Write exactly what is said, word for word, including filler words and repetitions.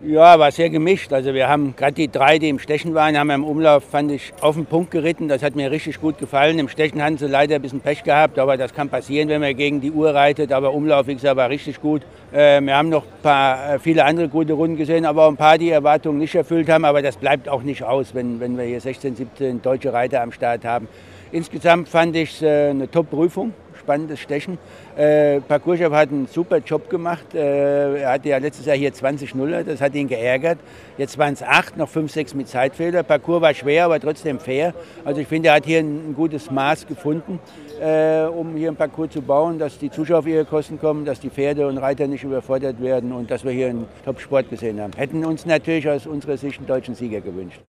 Ja, war sehr gemischt. Also wir haben gerade die drei, die im Stechen waren, haben wir im Umlauf, fand ich, auf den Punkt geritten. Das hat mir richtig gut gefallen. Im Stechen hatten sie leider ein bisschen Pech gehabt, aber das kann passieren, wenn man gegen die Uhr reitet. Aber Umlauf, wie gesagt, war richtig gut. Äh, wir haben noch ein paar, viele andere gute Runden gesehen, aber auch ein paar, die Erwartungen nicht erfüllt haben. Aber das bleibt auch nicht aus, wenn, wenn wir hier sechzehn, siebzehn deutsche Reiter am Start haben. Insgesamt fand ich es äh, eine Top-Prüfung. Spannendes Stechen. Äh, Parcourschef hat einen super Job gemacht. Äh, er hatte ja letztes Jahr hier zwanzig Nuller, das hat ihn geärgert. Jetzt waren es acht, noch fünf, sechs mit Zeitfehler. Parcours war schwer, aber trotzdem fair. Also ich finde, er hat hier ein, ein gutes Maß gefunden, äh, um hier einen Parcours zu bauen, dass die Zuschauer auf ihre Kosten kommen, dass die Pferde und Reiter nicht überfordert werden und dass wir hier einen Top-Sport gesehen haben. Hätten uns natürlich aus unserer Sicht einen deutschen Sieger gewünscht.